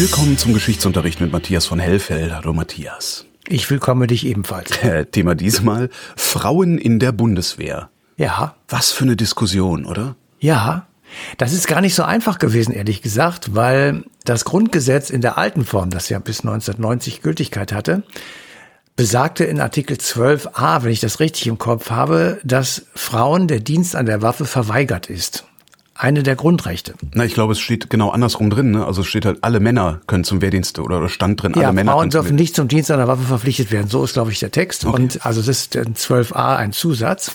Willkommen zum Geschichtsunterricht mit Matthias von Hellfeld. Hallo Matthias. Ich willkomme dich ebenfalls. Thema diesmal: Frauen in der Bundeswehr. Ja. Was für eine Diskussion, oder? Ja, das ist gar nicht so einfach gewesen, ehrlich gesagt, weil das Grundgesetz in der alten Form, das ja bis 1990 Gültigkeit hatte, besagte in Artikel 12a, wenn ich das richtig im Kopf habe, dass Frauen der Dienst an der Waffe verweigert ist. Eine der Grundrechte. Na, ich glaube, es steht genau andersrum drin, ne? Also es steht halt, alle Männer können zum Wehrdienst, oder stand drin, alle ja, Männer Frauen können dürfen nicht zum Dienst an der Waffe verpflichtet werden. So ist, glaube ich, der Text. Okay. Und also das ist in 12a ein Zusatz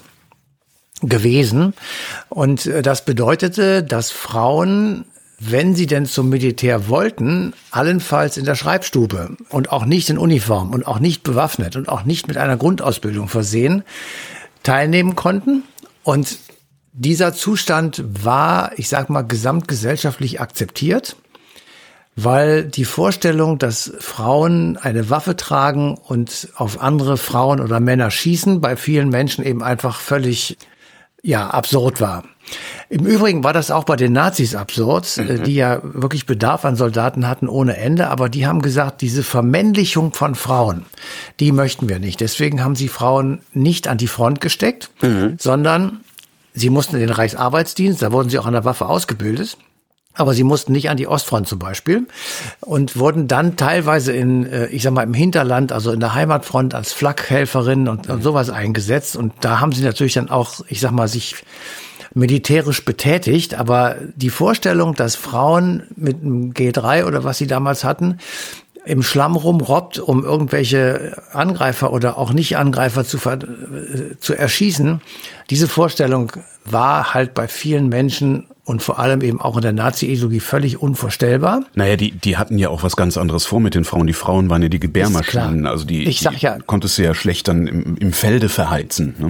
gewesen. Und das bedeutete, dass Frauen, wenn sie denn zum Militär wollten, allenfalls in der Schreibstube und auch nicht in Uniform und auch nicht bewaffnet und auch nicht mit einer Grundausbildung versehen, teilnehmen konnten. Und dieser Zustand war, ich sag mal, gesamtgesellschaftlich akzeptiert, weil die Vorstellung, dass Frauen eine Waffe tragen und auf andere Frauen oder Männer schießen, bei vielen Menschen eben einfach völlig, absurd war. Im Übrigen war das auch bei den Nazis absurd, die ja wirklich Bedarf an Soldaten hatten ohne Ende, aber die haben gesagt, diese Vermännlichung von Frauen, die möchten wir nicht. Deswegen haben sie Frauen nicht an die Front gesteckt, sondern sie mussten in den Reichsarbeitsdienst, da wurden sie auch an der Waffe ausgebildet, aber sie mussten nicht an die Ostfront zum Beispiel und wurden dann teilweise im Hinterland, also in der Heimatfront als Flakhelferinnen und sowas eingesetzt. Und da haben sie natürlich dann auch, sich militärisch betätigt. Aber die Vorstellung, dass Frauen mit einem G3 oder was sie damals hatten, im Schlamm rumrobbt, um irgendwelche Angreifer oder auch Nicht-Angreifer zu erschießen, diese Vorstellung war halt bei vielen Menschen und vor allem eben auch in der Nazi-Ideologie völlig unvorstellbar. Naja, die hatten ja auch was ganz anderes vor mit den Frauen. Die Frauen waren ja die Gebärmaschinen. Also die konntest du ja schlecht dann im Felde verheizen. Ne?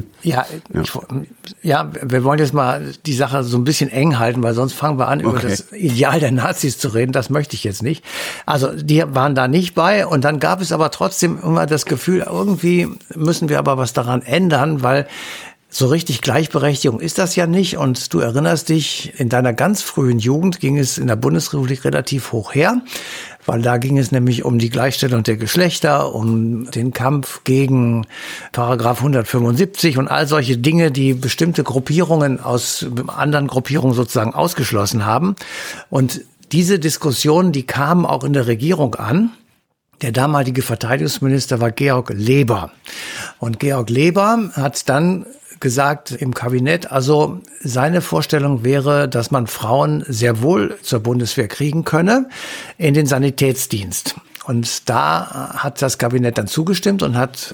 Wir wollen jetzt mal die Sache so ein bisschen eng halten, weil sonst fangen wir an, über das Ideal der Nazis zu reden. Das möchte ich jetzt nicht. Also die waren da nicht bei und dann gab es aber trotzdem immer das Gefühl, irgendwie müssen wir aber was daran ändern, weil so richtig Gleichberechtigung ist das ja nicht. Und du erinnerst dich, in deiner ganz frühen Jugend ging es in der Bundesrepublik relativ hoch her, weil da ging es nämlich um die Gleichstellung der Geschlechter, um den Kampf gegen Paragraph 175 und all solche Dinge, die bestimmte Gruppierungen aus anderen Gruppierungen sozusagen ausgeschlossen haben. Und diese Diskussionen, die kamen auch in der Regierung an. Der damalige Verteidigungsminister war Georg Leber. Und Georg Leber hat dann gesagt im Kabinett, also seine Vorstellung wäre, dass man Frauen sehr wohl zur Bundeswehr kriegen könne in den Sanitätsdienst. Und da hat das Kabinett dann zugestimmt und hat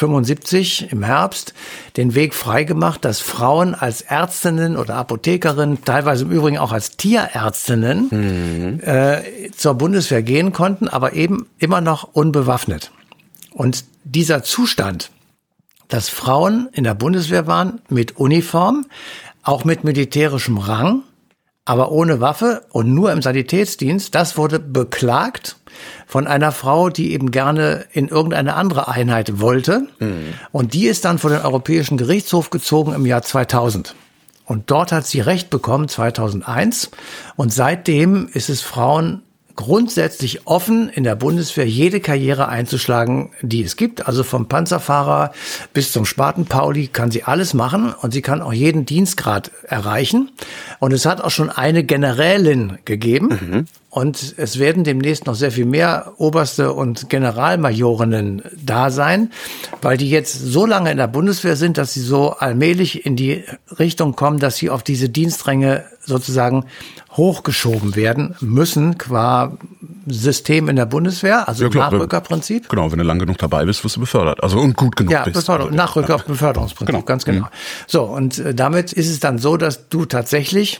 1975 im Herbst den Weg freigemacht, dass Frauen als Ärztinnen oder Apothekerinnen, teilweise im Übrigen auch als Tierärztinnen, zur Bundeswehr gehen konnten, aber eben immer noch unbewaffnet. Und dieser Zustand, dass Frauen in der Bundeswehr waren mit Uniform, auch mit militärischem Rang, aber ohne Waffe und nur im Sanitätsdienst, das wurde beklagt von einer Frau, die eben gerne in irgendeine andere Einheit wollte. Und die ist dann vor den Europäischen Gerichtshof gezogen im Jahr 2000. Und dort hat sie Recht bekommen, 2001. Und seitdem ist es Frauen grundsätzlich offen, in der Bundeswehr jede Karriere einzuschlagen, die es gibt. Also vom Panzerfahrer bis zum Spaten-Pauli kann sie alles machen und sie kann auch jeden Dienstgrad erreichen. Und es hat auch schon eine Generälin gegeben. Und es werden demnächst noch sehr viel mehr Oberste und Generalmajorinnen da sein, weil die jetzt so lange in der Bundeswehr sind, dass sie so allmählich in die Richtung kommen, dass sie auf diese Dienstränge sozusagen hochgeschoben werden müssen, qua System in der Bundeswehr, also Nachrückerprinzip. Genau, wenn du lang genug dabei bist, wirst du befördert. Also und gut genug bist. Nachrücker-Beförderungsprinzip, ganz genau. So, und damit ist es dann so, dass du tatsächlich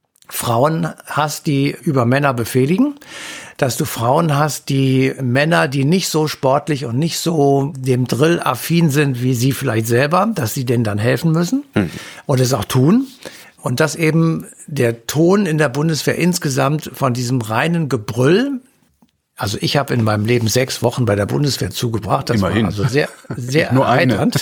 Frauen hast, die über Männer befehligen, dass du Frauen hast, die Männer, die nicht so sportlich und nicht so dem Drill affin sind wie sie vielleicht selber, dass sie denen dann helfen müssen und es auch tun. Und dass eben der Ton in der Bundeswehr insgesamt von diesem reinen Gebrüll, also ich habe in meinem Leben 6 Wochen bei der Bundeswehr zugebracht, das Immerhin. war also sehr, sehr Nur erheiternd.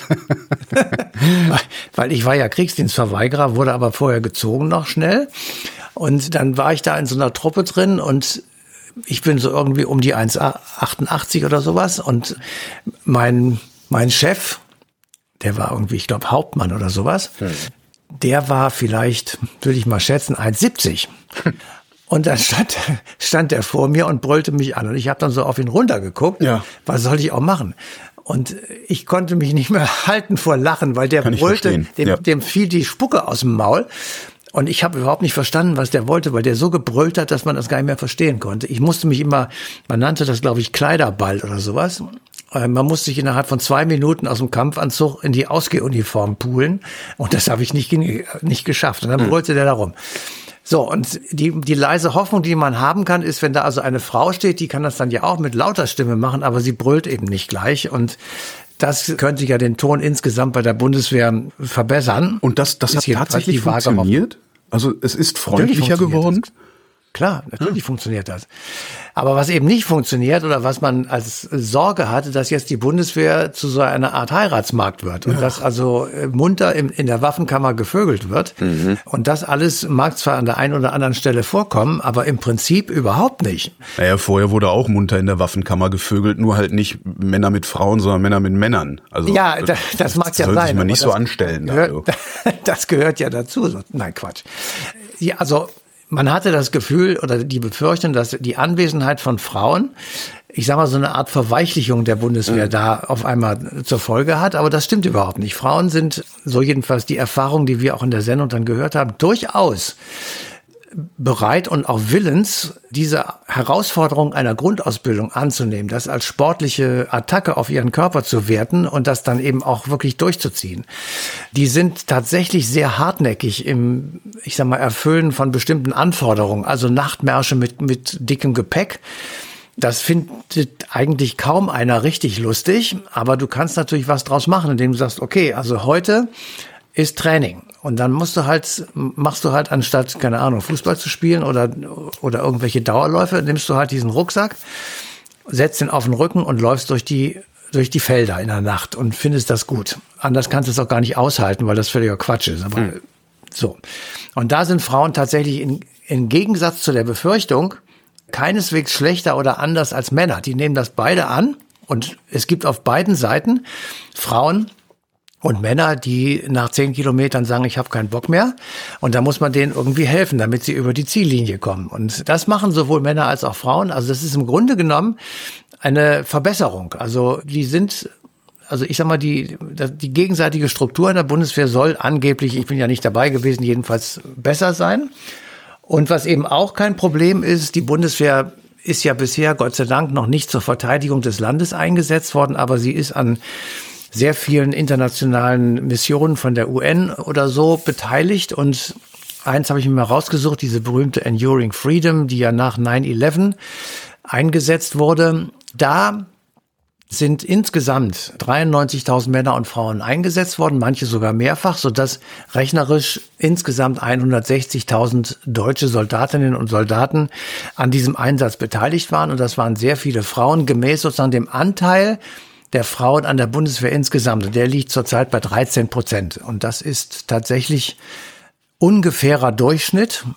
Weil ich war ja Kriegsdienstverweigerer, wurde aber vorher gezogen noch schnell. Und dann war ich da in so einer Truppe drin und ich bin so irgendwie um die 1,88 oder sowas und mein Chef, der war irgendwie, ich glaube, Hauptmann oder sowas, der war vielleicht, würde ich mal schätzen, 1,70. Und dann stand er vor mir und brüllte mich an. Und ich habe dann so auf ihn runtergeguckt. Ja. Was soll ich auch machen? Und ich konnte mich nicht mehr halten vor Lachen, weil der brüllte, dem fiel die Spucke aus dem Maul. Und ich habe überhaupt nicht verstanden, was der wollte, weil der so gebrüllt hat, dass man das gar nicht mehr verstehen konnte. Ich musste mich immer, man nannte das, glaube ich, Kleiderball oder sowas. Man musste sich innerhalb von 2 Minuten aus dem Kampfanzug in die Ausgehuniform poolen. Und das habe ich nicht geschafft. Und dann brüllte der da rum. So, und die leise Hoffnung, die man haben kann, ist, wenn da also eine Frau steht, die kann das dann ja auch mit lauter Stimme machen, aber sie brüllt eben nicht gleich. Und das könnte ja den Ton insgesamt bei der Bundeswehr verbessern. Und das hat tatsächlich funktioniert? Also es ist freundlicher geworden? Klar, natürlich funktioniert das. Aber was eben nicht funktioniert oder was man als Sorge hatte, dass jetzt die Bundeswehr zu so einer Art Heiratsmarkt wird und dass also munter in der Waffenkammer gevögelt wird. Und das alles mag zwar an der einen oder anderen Stelle vorkommen, aber im Prinzip überhaupt nicht. Naja, vorher wurde auch munter in der Waffenkammer gevögelt, nur halt nicht Männer mit Frauen, sondern Männer mit Männern. Also ja, das mag ja sein. Soll sich mal nicht so anstellen. Das gehört ja dazu. Nein, Quatsch. Ja, also man hatte das Gefühl oder die Befürchtung, dass die Anwesenheit von Frauen, ich sag mal, so eine Art Verweichlichung der Bundeswehr da auf einmal zur Folge hat. Aber das stimmt überhaupt nicht. Frauen sind, so jedenfalls die Erfahrung, die wir auch in der Sendung dann gehört haben, durchaus bereit und auch willens, diese Herausforderung einer Grundausbildung anzunehmen, das als sportliche Attacke auf ihren Körper zu werten und das dann eben auch wirklich durchzuziehen. Die sind tatsächlich sehr hartnäckig im, ich sag mal, Erfüllen von bestimmten Anforderungen, also Nachtmärsche mit dickem Gepäck. Das findet eigentlich kaum einer richtig lustig, aber du kannst natürlich was draus machen, indem du sagst, okay, also heute ist Training. Und dann machst du halt anstatt, keine Ahnung, Fußball zu spielen oder irgendwelche Dauerläufe, nimmst du halt diesen Rucksack, setzt ihn auf den Rücken und läufst durch die Felder in der Nacht und findest das gut. Anders kannst du es auch gar nicht aushalten, weil das völliger Quatsch ist. Aber so. Und da sind Frauen tatsächlich im Gegensatz zu der Befürchtung keineswegs schlechter oder anders als Männer. Die nehmen das beide an und es gibt auf beiden Seiten Frauen und Männer, die nach 10 Kilometern sagen, ich habe keinen Bock mehr. Und da muss man denen irgendwie helfen, damit sie über die Ziellinie kommen. Und das machen sowohl Männer als auch Frauen. Also das ist im Grunde genommen eine Verbesserung. Also ich sag mal, die gegenseitige Struktur in der Bundeswehr soll angeblich, ich bin ja nicht dabei gewesen, jedenfalls besser sein. Und was eben auch kein Problem ist, die Bundeswehr ist ja bisher, Gott sei Dank, noch nicht zur Verteidigung des Landes eingesetzt worden, aber sie ist an sehr vielen internationalen Missionen von der UN oder so beteiligt. Und eins habe ich mir mal rausgesucht, diese berühmte Enduring Freedom, die ja nach 9/11 eingesetzt wurde. Da sind insgesamt 93.000 Männer und Frauen eingesetzt worden, manche sogar mehrfach, sodass rechnerisch insgesamt 160.000 deutsche Soldatinnen und Soldaten an diesem Einsatz beteiligt waren. Und das waren sehr viele Frauen, gemäß sozusagen dem Anteil der Frauen an der Bundeswehr insgesamt. Und der liegt zurzeit bei 13%. Und das ist tatsächlich ungefährer Durchschnitt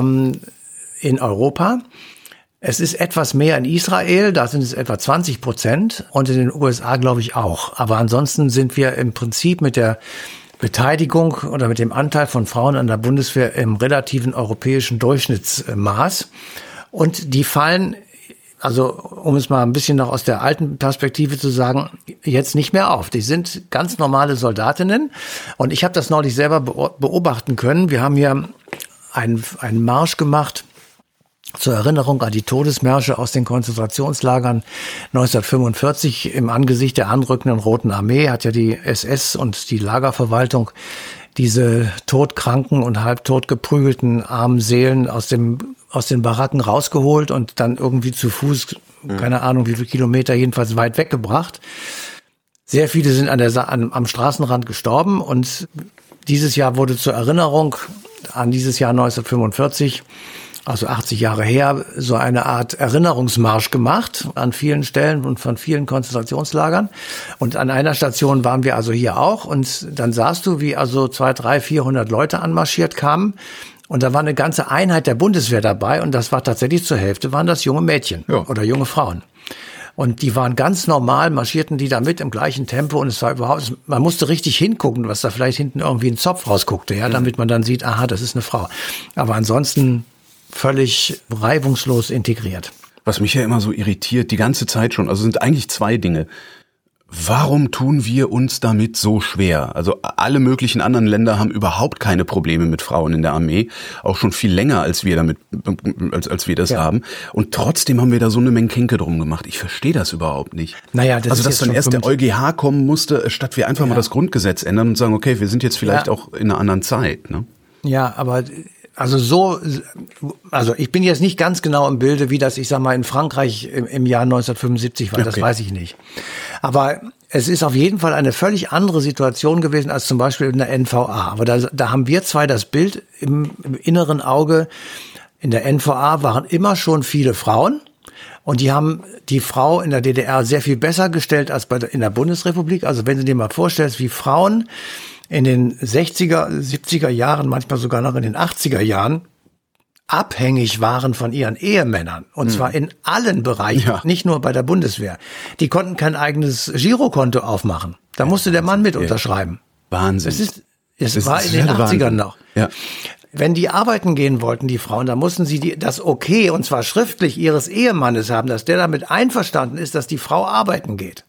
in Europa. Es ist etwas mehr in Israel, da sind es etwa 20% und in den USA glaube ich auch. Aber ansonsten sind wir im Prinzip mit der Beteiligung oder mit dem Anteil von Frauen an der Bundeswehr im relativen europäischen Durchschnittsmaß. Und die fallen, also um es mal ein bisschen noch aus der alten Perspektive zu sagen, jetzt nicht mehr auf. Die sind ganz normale Soldatinnen und ich habe das neulich selber beobachten können. Wir haben hier einen Marsch gemacht zur Erinnerung an die Todesmärsche aus den Konzentrationslagern 1945 im Angesicht der anrückenden Roten Armee hat ja die SS und die Lagerverwaltung diese todkranken und halbtot geprügelten armen Am aus den Baracken rausgeholt und dann irgendwie zu Fuß, keine Ahnung wie viele Kilometer, jedenfalls weit weggebracht. Sehr viele sind am Straßenrand gestorben und dieses Jahr wurde zur Erinnerung an dieses Jahr 1945, also 80 Jahre her, so eine Art Erinnerungsmarsch gemacht an vielen Stellen und von vielen Konzentrationslagern. Und an einer Station waren wir also hier auch. Und dann sahst du, wie also 200, 300, 400 Leute anmarschiert kamen. Und da war eine ganze Einheit der Bundeswehr dabei und das war tatsächlich zur Hälfte waren das junge Mädchen oder junge Frauen. Und die waren ganz normal, marschierten die da mit im gleichen Tempo und es war überhaupt, man musste richtig hingucken, was da vielleicht hinten irgendwie ein Zopf rausguckte, ja, damit man dann sieht, aha, das ist eine Frau. Aber ansonsten völlig reibungslos integriert. Was mich ja immer so irritiert, die ganze Zeit schon, also sind eigentlich zwei Dinge. Warum tun wir uns damit so schwer? Also alle möglichen anderen Länder haben überhaupt keine Probleme mit Frauen in der Armee, auch schon viel länger als wir damit, als wir das haben. Und trotzdem haben wir da so eine Menkenke drum gemacht. Ich verstehe das überhaupt nicht. Naja, das also dass dann erst der EuGH kommen musste, statt wir einfach mal das Grundgesetz ändern und sagen, okay, wir sind jetzt vielleicht auch in einer anderen Zeit. Ne? Ja, aber also ich bin jetzt nicht ganz genau im Bilde, wie das, ich sag mal, in Frankreich im Jahr 1975 war, das weiß ich nicht. Aber es ist auf jeden Fall eine völlig andere Situation gewesen als zum Beispiel in der NVA. Aber da haben wir zwei das Bild im inneren Auge. In der NVA waren immer schon viele Frauen und die haben die Frau in der DDR sehr viel besser gestellt als in der Bundesrepublik. Also wenn du dir mal vorstellst, wie Frauen in den 60er, 70er Jahren, manchmal sogar noch in den 80er Jahren abhängig waren von ihren Ehemännern. Und zwar in allen Bereichen, nicht nur bei der Bundeswehr. Die konnten kein eigenes Girokonto aufmachen. Da musste der Mann mit unterschreiben. Wahnsinn. Es war in den 80ern Wahnsinn. Noch. Ja. Wenn die arbeiten gehen wollten, die Frauen, dann mussten sie das Okay, und zwar schriftlich ihres Ehemannes haben, dass der damit einverstanden ist, dass die Frau arbeiten geht.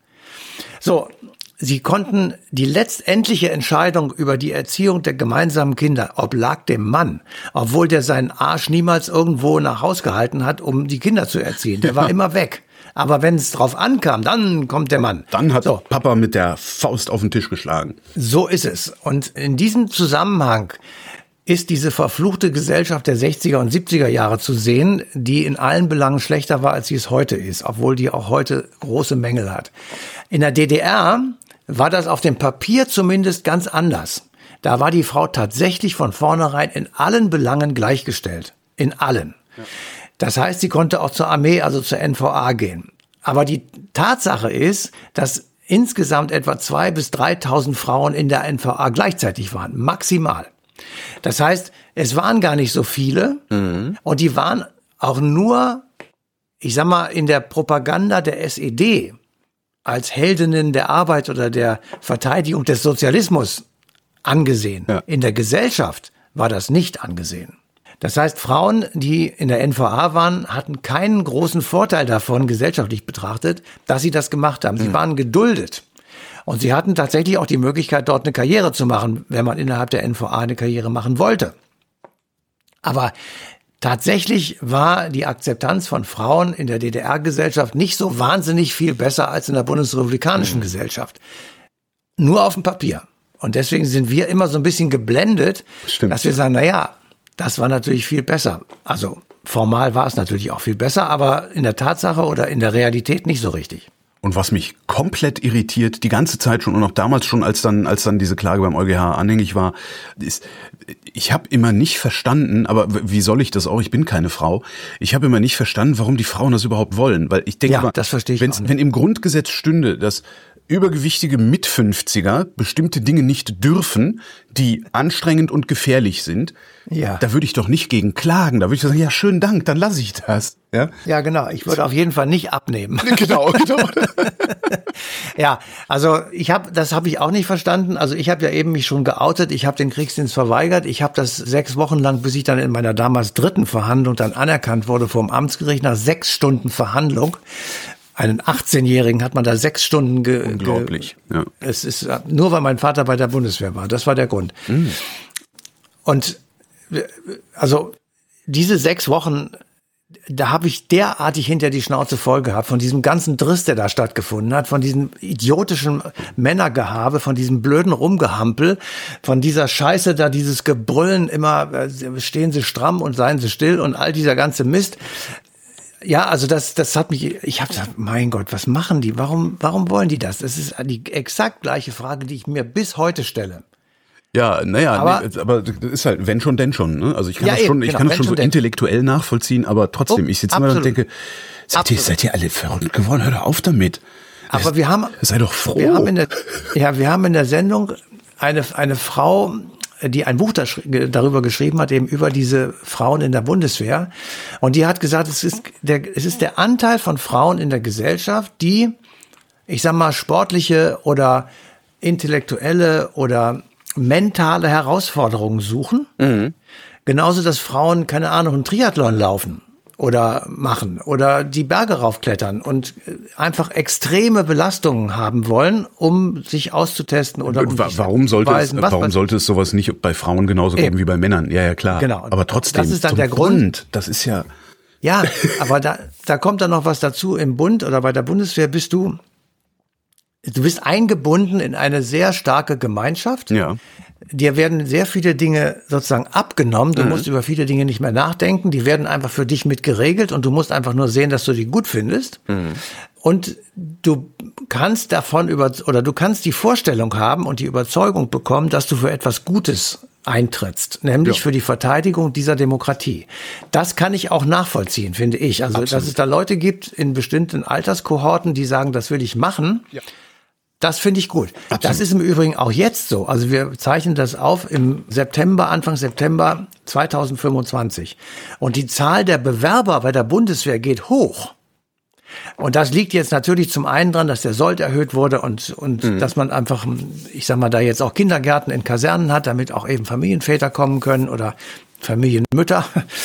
So. Sie konnten die letztendliche Entscheidung über die Erziehung der gemeinsamen Kinder oblag dem Mann, obwohl der seinen Arsch niemals irgendwo nach Haus gehalten hat, um die Kinder zu erziehen. Der war immer weg. Aber wenn es drauf ankam, dann kommt der Mann. Dann hat Papa mit der Faust auf den Tisch geschlagen. So ist es. Und in diesem Zusammenhang ist diese verfluchte Gesellschaft der 60er und 70er Jahre zu sehen, die in allen Belangen schlechter war, als sie es heute ist, obwohl die auch heute große Mängel hat. In der DDR war das auf dem Papier zumindest ganz anders. Da war die Frau tatsächlich von vornherein in allen Belangen gleichgestellt. In allen. Ja. Das heißt, sie konnte auch zur Armee, also zur NVA gehen. Aber die Tatsache ist, dass insgesamt etwa 2.000 bis 3.000 Frauen in der NVA gleichzeitig waren. Maximal. Das heißt, es waren gar nicht so viele. Und die waren auch nur, ich sag mal, in der Propaganda der SED als Heldinnen der Arbeit oder der Verteidigung des Sozialismus angesehen. Ja. In der Gesellschaft war das nicht angesehen. Das heißt, Frauen, die in der NVA waren, hatten keinen großen Vorteil davon, gesellschaftlich betrachtet, dass sie das gemacht haben. Sie waren geduldet. Und sie hatten tatsächlich auch die Möglichkeit, dort eine Karriere zu machen, wenn man innerhalb der NVA eine Karriere machen wollte. Aber tatsächlich war die Akzeptanz von Frauen in der DDR-Gesellschaft nicht so wahnsinnig viel besser als in der bundesrepublikanischen Gesellschaft. Nur auf dem Papier. Und deswegen sind wir immer so ein bisschen geblendet, dass wir sagen, naja, das war natürlich viel besser. Also formal war es natürlich auch viel besser, aber in der Tatsache oder in der Realität nicht so richtig. Und was mich komplett irritiert, die ganze Zeit schon und auch damals schon, als dann diese Klage beim EuGH anhängig war, ist, ich habe immer nicht verstanden, aber wie soll ich das auch, ich bin keine Frau, ich habe immer nicht verstanden, warum die Frauen das überhaupt wollen. Weil ich denke, das verstehe ich auch nicht. Wenn im Grundgesetz stünde, dass übergewichtige Mit-50er bestimmte Dinge nicht dürfen, die anstrengend und gefährlich sind, da würde ich doch nicht gegen klagen. Da würde ich sagen, ja, schönen Dank, dann lasse ich das. Ja, genau. Ich würde auf jeden Fall nicht abnehmen. Genau. Ja, also das habe ich auch nicht verstanden. Also ich habe ja eben mich schon geoutet. Ich habe den Kriegsdienst verweigert. Ich habe das 6 Wochen lang, bis ich dann in meiner damals 3. Verhandlung dann anerkannt wurde vom Amtsgericht, nach 6 Stunden Verhandlung. Einen 18-Jährigen hat man da 6 Stunden Unglaublich. Ja. Es ist nur, weil mein Vater bei der Bundeswehr war. Das war der Grund. Und also diese 6 Wochen, da habe ich derartig hinter die Schnauze voll gehabt von diesem ganzen Driss, der da stattgefunden hat, von diesem idiotischen Männergehabe, von diesem blöden Rumgehampel, von dieser Scheiße da, dieses Gebrüllen immer, stehen Sie stramm und seien Sie still und all dieser ganze Mist. Ja, also das hat mich, ich habe gesagt, mein Gott, was machen die? Warum wollen die das? Das ist die exakt gleiche Frage, die ich mir bis heute stelle. Ja, naja, aber das ist halt, wenn schon, denn schon. Ne? Also ich kann das schon, ich kann das schon so intellektuell nachvollziehen, aber trotzdem, ich sitze immer da und denke, seid ihr alle verrückt geworden? Hör doch auf damit. Aber wir haben, sei doch froh. Wir haben in der Sendung eine Frau, die ein Buch darüber geschrieben hat, eben über diese Frauen in der Bundeswehr. Und die hat gesagt, es ist der Anteil von Frauen in der Gesellschaft, die, ich sag mal, sportliche oder intellektuelle oder mentale Herausforderungen suchen. Mhm. Genauso, dass Frauen, keine Ahnung, einen Triathlon laufen oder machen oder die Berge raufklettern und einfach extreme Belastungen haben wollen, um sich auszutesten oder warum sollte es sowas nicht bei Frauen genauso geben wie bei Männern? Ja, klar. Genau. Aber trotzdem, das ist dann der Grund. Das ist ja. Ja, aber da kommt dann noch was dazu. Im Bund oder bei der Bundeswehr bist du bist eingebunden in eine sehr starke Gemeinschaft. Ja. Dir werden sehr viele Dinge sozusagen abgenommen. Du musst über viele Dinge nicht mehr nachdenken. Die werden einfach für dich mit geregelt und du musst einfach nur sehen, dass du die gut findest. Mhm. Und du kannst du kannst die Vorstellung haben und die Überzeugung bekommen, dass du für etwas Gutes eintrittst, nämlich für die Verteidigung dieser Demokratie. Das kann ich auch nachvollziehen, finde ich. Also, absolut. Dass es da Leute gibt in bestimmten Alterskohorten, die sagen, das will ich machen. Ja. Das finde ich gut. Absolut. Das ist im Übrigen auch jetzt so. Also wir zeichnen das auf im September, Anfang September 2025. Und die Zahl der Bewerber bei der Bundeswehr geht hoch. Und das liegt jetzt natürlich zum einen dran, dass der Sold erhöht wurde und dass man einfach, ich sag mal, da jetzt auch Kindergärten in Kasernen hat, damit auch eben Familienväter kommen können oder Familienmütter.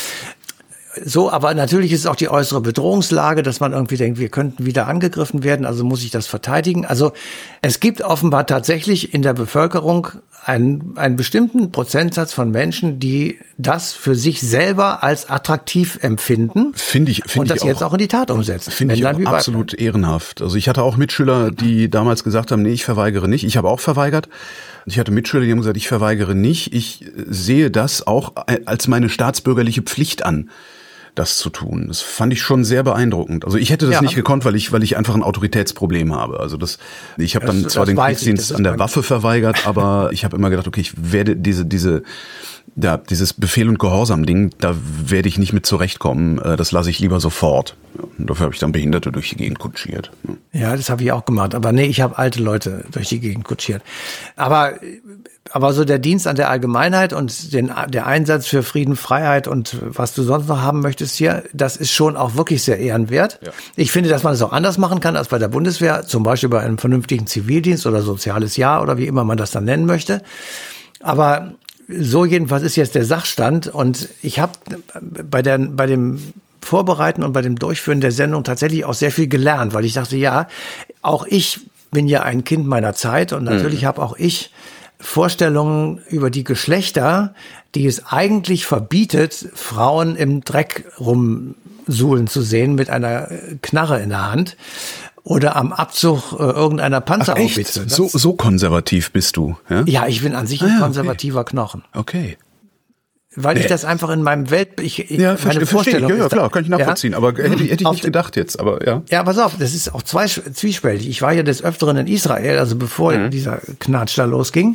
So, aber natürlich ist es auch die äußere Bedrohungslage, dass man irgendwie denkt, wir könnten wieder angegriffen werden, also muss ich das verteidigen. Also es gibt offenbar tatsächlich in der Bevölkerung einen bestimmten Prozentsatz von Menschen, die das für sich selber als attraktiv empfinden. Finde ich und das jetzt auch in die Tat umsetzen. Finde ich auch absolut ehrenhaft. Also ich hatte auch Mitschüler, die damals gesagt haben, nee, ich verweigere nicht. Ich habe auch verweigert. Ich hatte Mitschüler, die haben gesagt, ich verweigere nicht. Ich sehe das auch als meine staatsbürgerliche Pflicht an, das zu tun. Das fand ich schon sehr beeindruckend. Also ich hätte das nicht gekonnt, weil ich einfach ein Autoritätsproblem habe. Also ich habe dann zwar den Kriegsdienst an der Waffe verweigert, aber ich habe immer gedacht, okay, ich werde dieses Befehl- und Gehorsam-Ding, da werde ich nicht mit zurechtkommen. Das lasse ich lieber sofort. Und dafür habe ich dann Behinderte durch die Gegend kutschiert. Ja, das habe ich auch gemacht. Aber nee, ich habe alte Leute durch die Gegend kutschiert. Aber so der Dienst an der Allgemeinheit und der Einsatz für Frieden, Freiheit und was du sonst noch haben möchtest hier, das ist schon auch wirklich sehr ehrenwert. Ja. Ich finde, dass man es auch anders machen kann als bei der Bundeswehr, zum Beispiel bei einem vernünftigen Zivildienst oder soziales Jahr oder wie immer man das dann nennen möchte. Aber so jedenfalls ist jetzt der Sachstand und ich habe bei dem Vorbereiten und bei dem Durchführen der Sendung tatsächlich auch sehr viel gelernt, weil ich dachte, ja, auch ich bin ja ein Kind meiner Zeit und natürlich habe auch ich Vorstellungen über die Geschlechter, die es eigentlich verbietet, Frauen im Dreck rumsuhlen zu sehen mit einer Knarre in der Hand oder am Abzug irgendeiner Panzerhaubitze. So konservativ bist du? Ja, ja, ich bin an sich ein konservativer Knochen. Okay. Weil ich das einfach in meinem meine Vorstellung ja, klar, kann ich nachvollziehen, aber hätte ich nicht gedacht jetzt, aber ja. Ja, pass auf, das ist auch zwiespältig. Ich war ja des Öfteren in Israel, also bevor dieser Knatsch da losging.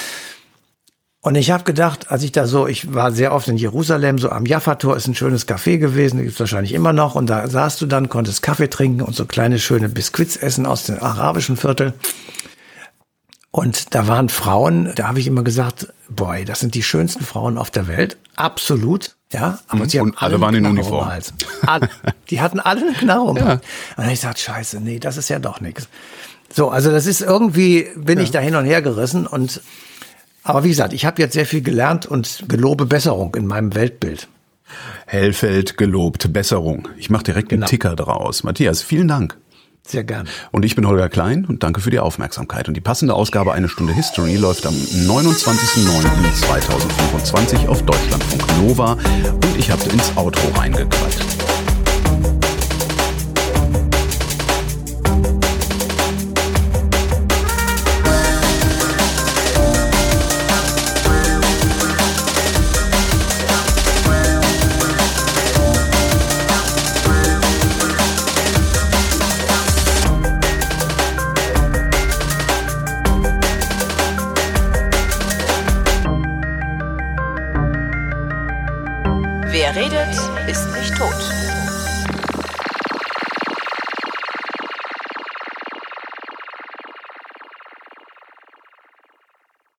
Und ich habe gedacht, ich war sehr oft in Jerusalem, so am Jaffa-Tor ist ein schönes Café gewesen, da gibt's wahrscheinlich immer noch. Und da saßt du dann, konntest Kaffee trinken und so kleine schöne Biskuits essen aus dem arabischen Viertel. Und da waren Frauen, da habe ich immer gesagt, boy, das sind die schönsten Frauen auf der Welt. Absolut, ja. Aber sie haben alle waren in Uniform. Die hatten alle eine Knarre um. Ja. Und dann habe ich gesagt, scheiße, nee, das ist ja doch nichts. So, also das ist irgendwie, bin ich da hin und her gerissen. Aber wie gesagt, ich habe jetzt sehr viel gelernt und gelobe Besserung in meinem Weltbild. Hellfeld gelobt Besserung. Ich mache direkt einen Ticker draus. Matthias, vielen Dank. Sehr gerne. Und ich bin Holger Klein und danke für die Aufmerksamkeit. Und die passende Ausgabe Eine Stunde History läuft am 29.09.2025 auf Deutschlandfunk Nova und ich habe ins Outro reingequatscht. Wer redet, ist nicht tot.